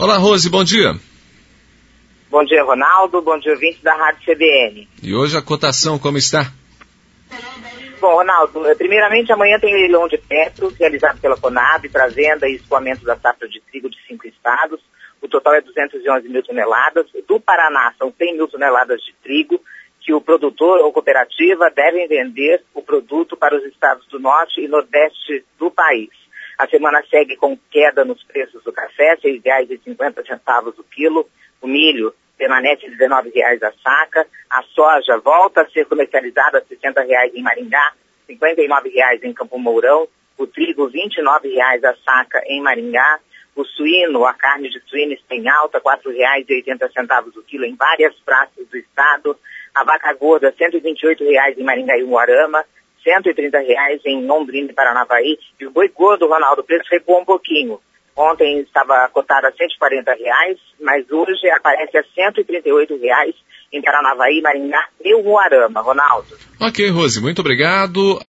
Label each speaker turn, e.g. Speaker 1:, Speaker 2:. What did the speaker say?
Speaker 1: Olá, Rose, bom dia.
Speaker 2: Bom dia, Ronaldo. Bom dia, ouvinte da Rádio CBN.
Speaker 1: E hoje a cotação como está?
Speaker 2: Bom, Ronaldo, primeiramente amanhã tem leilão de Petro, realizado pela Conab, para venda e escoamento da safra de trigo de 5 estados. O total é 211 mil toneladas. Do Paraná são 100 mil toneladas de trigo, que o produtor ou cooperativa devem vender o produto para os estados do norte e nordeste do país. A semana segue com queda nos preços do café, R$ 6,50 o quilo. O milho permanece R$ 19,00 a saca. A soja volta a ser comercializada a R$ 60,00 em Maringá, R$ 59,00 em Campo Mourão. O trigo, R$ 29,00 a saca em Maringá. O suíno, a carne de suíno está em alta, R$ 4,80 o quilo em várias praças do estado. A vaca gorda, R$ 128,00 em Maringá e Umuarama, R$ 130,00 em Londrina e Paranavaí. E o boi gordo, Ronaldo, o preço recuou um pouquinho. Ontem estava cotado a R$ 140,00, mas hoje aparece a R$ 138,00 em Paranavaí, Maringá e Umuarama, Ronaldo.
Speaker 1: Ok, Rose, muito obrigado.